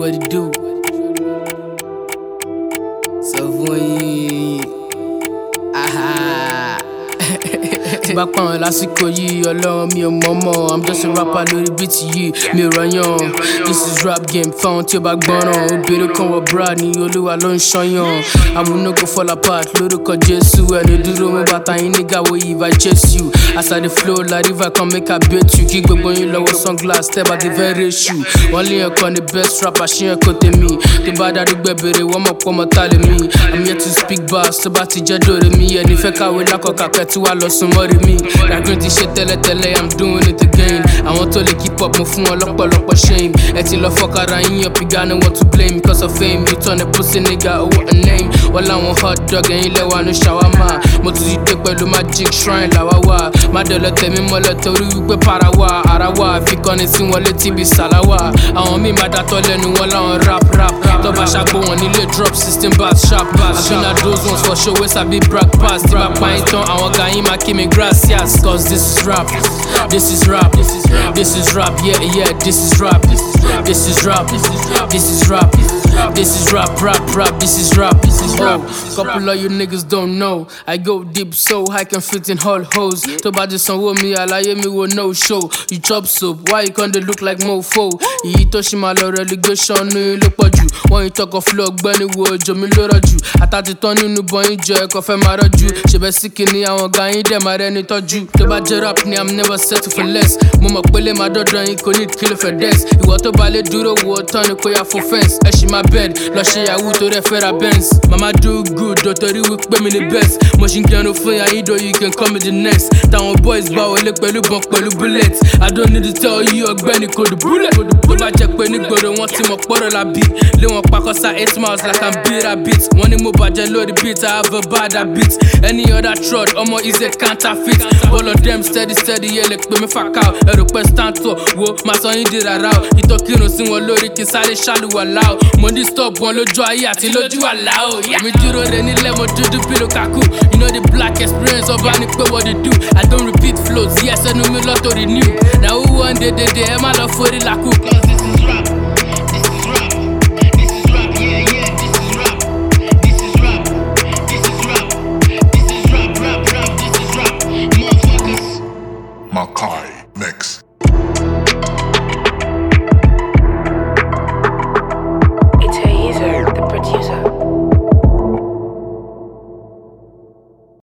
what it do. So when aha. Back on lásìkò yìí, Ọlọ́run mi ò mọ̀mọ́. I'm just a rapper lórí beat yìí, mi ò rọyàn. This is rap game, fáwọn tí ó bá gbọ́ràn. Obìnrin kan wọ bra ní Olúwa ló ń ṣọyàn. I will not go fall apart lórúkọ Jésù. Ẹni dúró mú bàtà yín nígà wo if I chase you. As I dey flow like river can make I bait you. Kí gbogbo yín lọ́wọ́ sunglass, step at the very shoe. Wọ́n lé ẹ̀kọ́ ni best rapper ṣí ẹ̀kọ́ tèmi. Tí bá darí gbẹ̀bẹ̀rẹ̀ wọ́n mọ̀ pọ́ mọ́ tá lè mí. I'm here to speak bars, tó bá ti jẹ́ dòre mi. Ẹni fẹ́ kàwé lákọ̀ọ́kà kẹ́ tí wàá lọ sùn mọ́rí mi. Ràgbìn ti ṣe tẹ́lẹ̀tẹ́lẹ̀, I'm doing it again. Àwọn tó lè keep up mo fún wọn lọ́pọ̀lọpọ̀ shame. Ẹ ti lọ fọ́kàrà yín up, you got no one to blame. Because of fame, you turn a pussy nigga, oh what a name. Wọ́n láwọn hot dog ẹ̀yin lẹ́wà ní shawarma. Mo tún ti dé pẹ̀lú magic shrine làwa wà. Má dọ̀lọ́ tẹ̀mí mọ́lẹ̀ torí wípé para wà. Ara wà, àfikọ́ni sí wọn létí bí sàláwà. Àwọn míì máa dàtọ̀ lẹ́nu wọn láwọn rap. Tó bá ṣàgbó wọn nílé drop system bass sharp. Àfihàn those ones for show wey sabi brag pass. Tí bá pa yín tán, àwọn ga yín máa kí mi gracias. Cause this is rap, this is rap, this is rap, yeah, this is rap, this is rap, this is rap, this is rap, this is rap. Oh, couple of you niggas don't know. I go deep so I can fit in whole hoes. To bá ti sanwó mi, àlàyé mi wo no show. You chop soup, why you can't look like mofo? Ìyí tó ṣì máa lọ relegation ní ló pọ̀ jù. Wọ́n yìí tọkọ flow gbẹ́ni wo òjò mi ló rọ̀ jù. Àtàtì tán nínú bọ́yìn jọ ẹ̀kọ́ fẹ́ máa rọ́jú. Ṣèbẹ̀ sí kìíní àwọn ga yín dẹ̀ máa rẹ́ni tọ́jú. Tó bá jẹ́ rap ni I'm never settle for less. Mo mọ̀ pé lè máa dọ́dọ̀ yín kò ní kìlọ̀ fẹ́ dẹ́s. Ìwọ tó bá lè dúró wo tán ni kò yá fún fence. Ẹ ṣì máa bed lọ ṣe yahoo tó rẹ̀ fẹ́ ra Benz. Mama do good dọ̀tọ̀rí wípé mi ni best. Mo ṣì ń gẹrun fún yàrá though you can call me the next. Táwọn boys bá wọlé pẹ̀lú bọn pẹ̀lú bullet. I don't need to tell you ọgbẹ́ni kò dùn bullet. Tó bá jẹ́ pé nígboro wọn ti mọ̀ pọ́rọ̀ la bí. Lé wọn pakọ́sá 8 miles like I'm beat a beat. Wọ́n ní mo bàjẹ́ lórí beat, I have a bad habit. Any other trod, ọmọ is a counterfeit. All of them steady yẹ lè pè mí fàkà. Ẹ̀rù pẹ́ stanto wo máa sọ yín di rárá o. Ìtọ́kírun sí wọn lórí kí sáré ṣàlùwàlá o. Mo ní stop wọn lójú ayé àti lójú àlá o. Èmi dúró re nílẹ̀ mo dúdú bí Lukaku. You know the black experience ọba ni pé what they do. I don't repeat flows, yes ẹnu mi lọ́tọ̀ renew. Na who one day ẹ má lọ forí làkú. Cause this is rap.